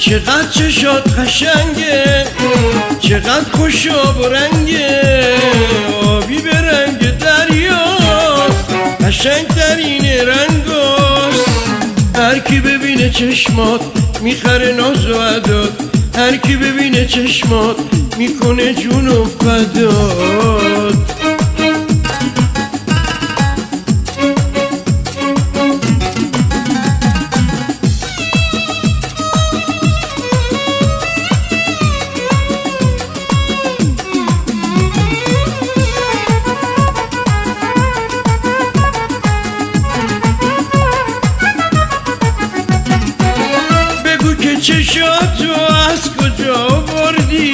چقدر چشات قشنگه، چقدر خوش آب و رنگه، آبی به رنگ دریاست، قشنگ ترین رنگاست. هر کی ببینه چشمات میخره ناز و عداد، هر کی ببینه چشمات میکنه جون و فداد. چشاتو از کجا بردی،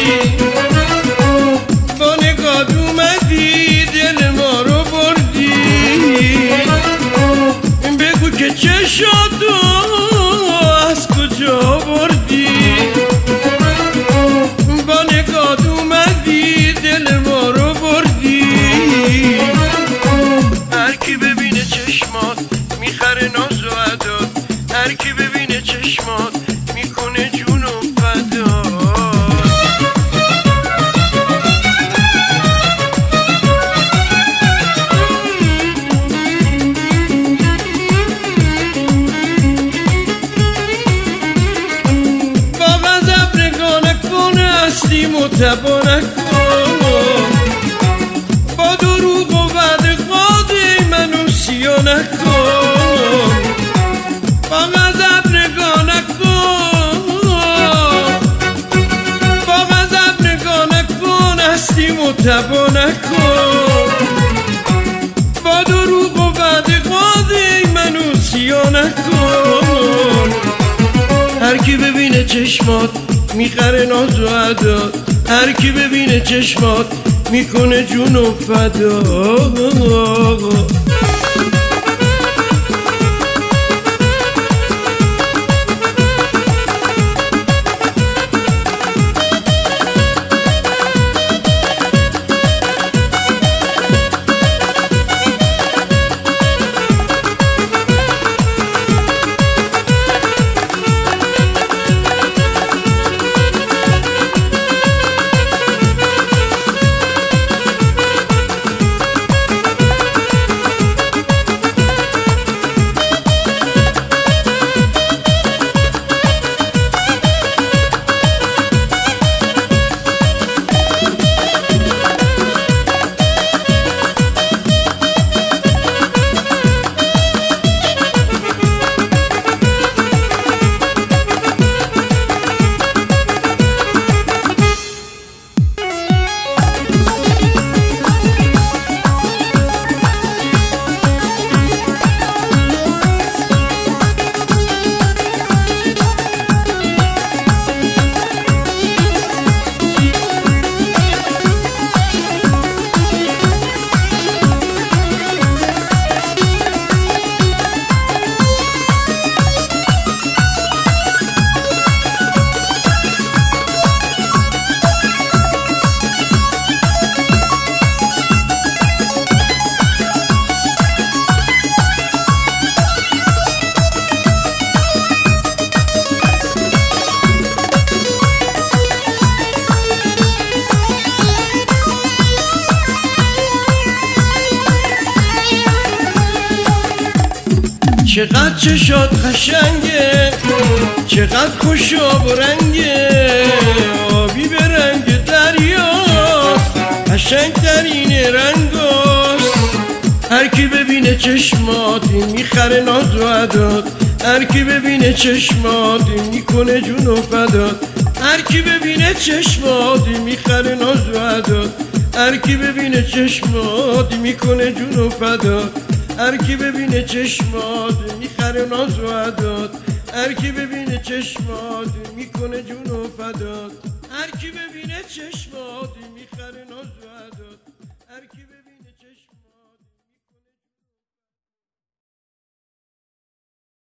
با نگات اومدی دل ما رو بردی. بگو که چشاتو از کجا بردی، با نگات اومدی دل ما رو بردی. هر کی ببینه چشمات میخره ناز و عداد، هر کی ببینه چشمات میکنه جون و فداد. با غضب نگاه نکن، هستی متبا نکن، با دروغ و وعده قاده منو سیا نکن. با غضب نگاه نکن، با غضب نگاه نکن، هستی متبا نکن، با دروغ و وعده قاده منو سیا نکن. هر کی ببینه چشمات میخره ناز و عداد، هر کی ببینه چشمات میکنه جون و فداد. چقدر چشات قشنگه، چقدر خوش آب و رنگه، آبی به رنگ دریاست، قشنگ ترین رنگاست. هر کی ببینه چشمات میخره ناز و عداد، هر کی ببینه چشمات میکنه جون و فداد. هر کی ببینه چشمات میخره ناز و عداد، هر کی ببینه چشمات میکنه جون و فداد. هر کی ببینه چشمات میخره ناز و عداد، هر کی ببینه چشمات میکنه جون و فداد. هر کی ببینه چشمات